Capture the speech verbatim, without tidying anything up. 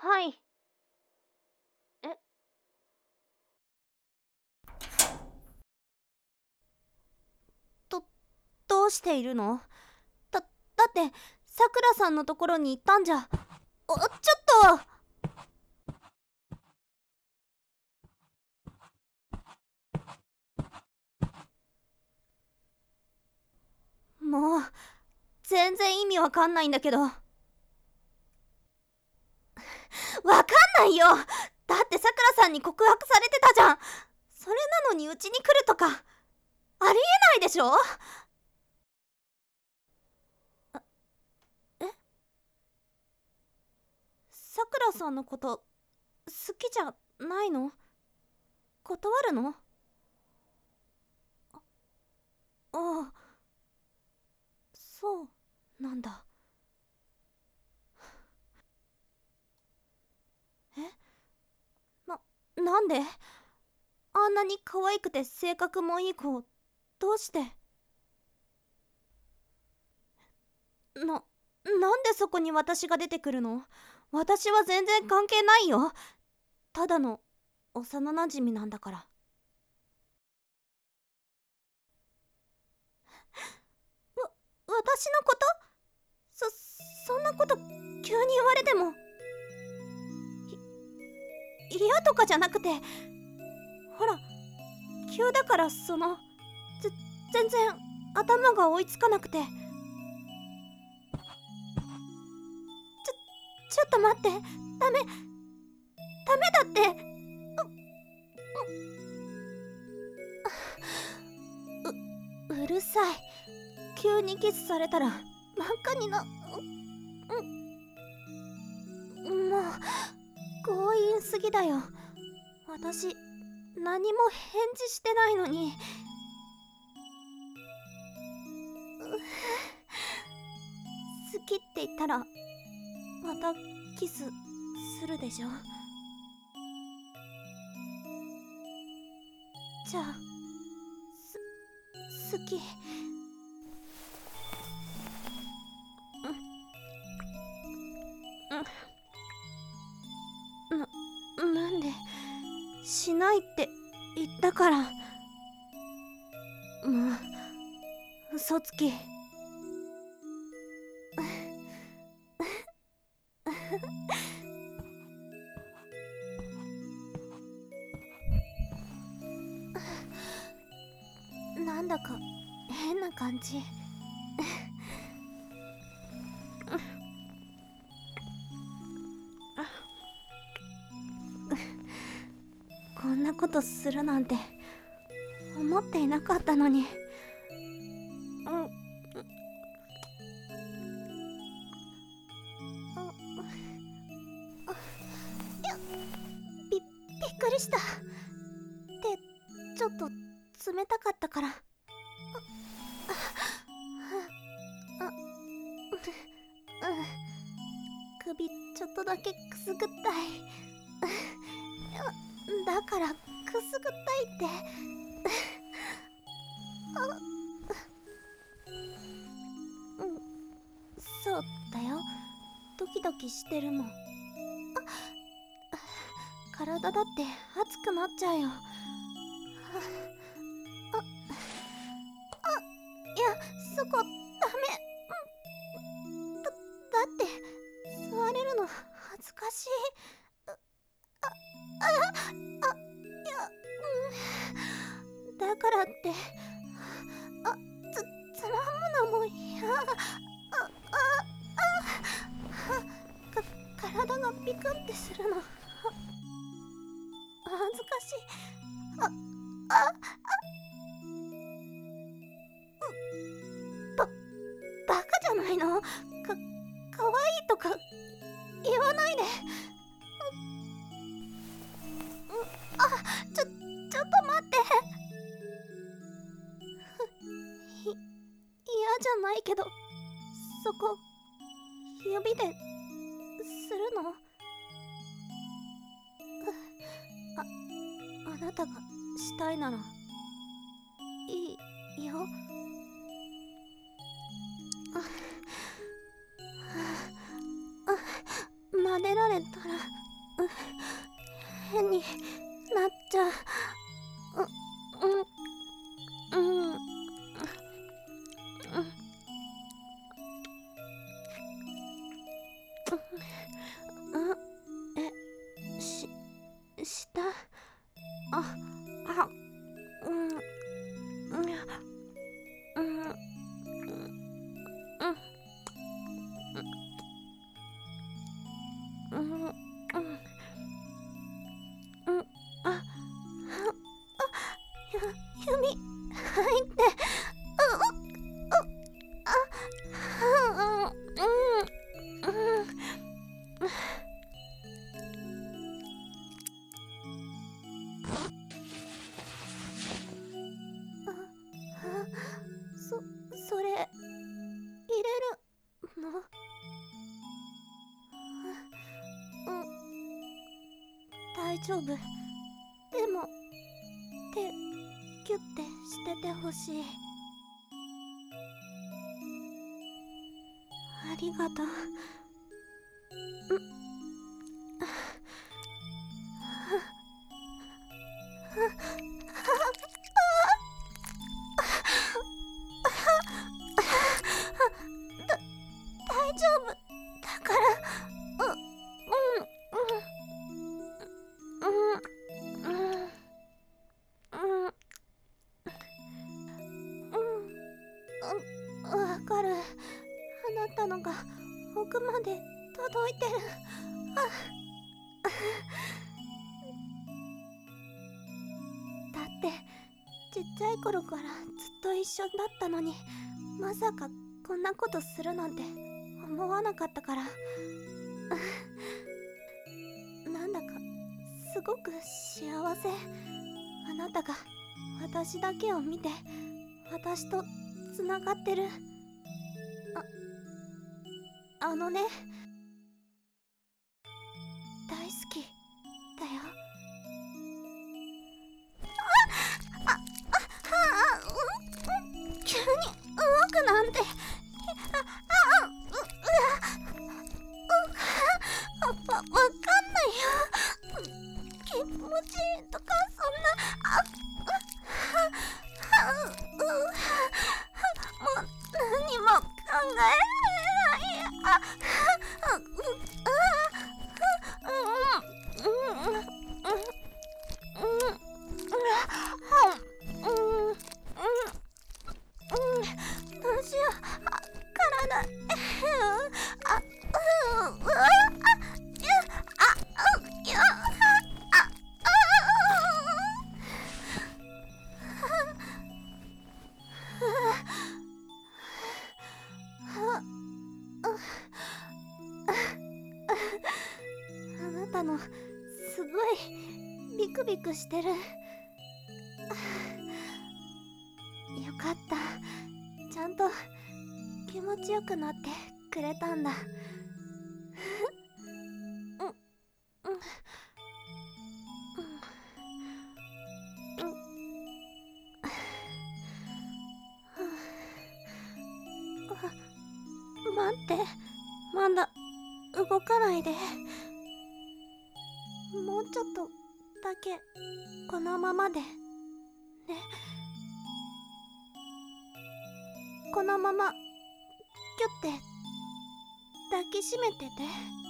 はい。え、ど、どうしているの？だ、だって、さくらさんのところに行ったんじゃ。お、ちょっともう、全然意味わかんないんだけど。わかんないよ。だってさくらさんに告白されてたじゃん。それなのにうちに来るとか、ありえないでしょ？えさくらさんのこと好きじゃないの？断るの？ああ、そうなんだ。えな、なんで？あんなに可愛くて性格もいい子、どうして？な、なんでそこに私が出てくるの？私は全然関係ないよ。ただの幼馴染なんだから。わ、私のこと？そ、そんなこと急に言われても。い、嫌とかじゃなくて、ほら、急だからその、ぜ、全然頭が追いつかなくて。ちょ、ちょっと待って。ダメ、ダメだって。う、うるさい。急にキスされたら真っ赤にな、う、もう、強引すぎだよ。私、何も返事してないのに。好きって言ったら、またキスするでしょ？じゃあ、す、好き。な、なんで、しないって言ったから。もう、嘘つき。なんだか変な感じ。こんなことするなんて思っていなかったのに。うん、び、びっくりした。手、ちょっと冷たかったから。あ、うん、首ちょっとだけくすぐったい。だからくすぐったいって。うん、そうだよ。ドキドキしてるもん。体だって熱くなっちゃうよ。いや、そこダメ。だ、だって座れるの恥ずかしい。あ、いや、うん、だからって、あ、つ、つまむのも嫌。あ、あ、あ、か、体がビクンってするの。恥ずかしい。あ、あ、ば、バカじゃないの？か、かわいいとか言わないで。あ、ちょ、ちょっと待って。い、嫌じゃないけど、そこ、指でするの？あ、あなたがしたいなら、いいよ。あ、あ、ま撫でられたらう変になっちゃう。ううんうんうんえししたああうんうんうんうんうんうんああゆ弓入ってううあうんうんうんそそれ入れるのうん大丈夫。でも手キュッてしててほしい。ありがとう。だ大丈夫だから。ううんうんうんうんうんうんわかる。あなたのが奥まで届いてる。あだってちっちゃい頃からずっと一緒だったのに、まさかこんなことするなんて思わなかったから。なんだかすごく幸せ。あなたが私だけを見て私とつながってる。ああのね、大好きだよ。ああああうん、急に動くなんて。ああうううわわわかんないよ。気持ちいいとかそんな。あうはううもう何も考えられない。あうううんうんうんうんうんうんどうしよう。あ体あううあやあうやああなたのすごいビクビクしてる。よかった。ちゃんと気持ちよくなってくれたんだ。うんうんうん待って、まだ動かないで。もうちょっとだけこのままでね。このままキュッて抱きしめてて。